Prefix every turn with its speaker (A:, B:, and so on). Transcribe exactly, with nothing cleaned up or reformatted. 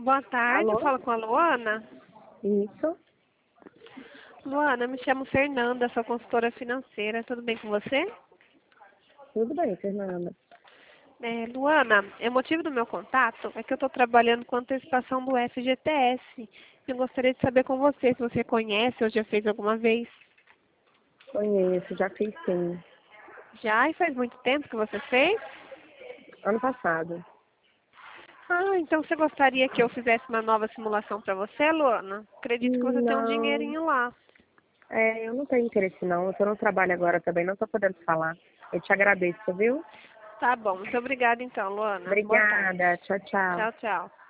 A: Boa tarde, eu
B: Alô?
A: falo com a Luana.
B: Isso,
A: Luana, eu me chamo Fernanda, sou consultora financeira, tudo bem com você?
B: tudo bem, Fernanda.
A: É, Luana, o motivo do meu contato é que eu estou trabalhando com antecipação do F G T S. Eu gostaria de saber com você se você conhece ou já fez alguma vez.
B: Conheço, já fiz sim.
A: Já? E faz muito tempo que você fez?
B: Ano passado.
A: Ah, então você gostaria que eu fizesse uma nova simulação para você, Luana? Acredito que você tem um
B: Não,
A: dinheirinho lá.
B: é, eu não tenho interesse não. Eu tô no trabalho agora também, não tô podendo falar. Eu te agradeço, viu?
A: Tá bom, muito obrigada então, Luana. Boa tarde.
B: Obrigada, tchau, tchau.
A: Tchau, tchau.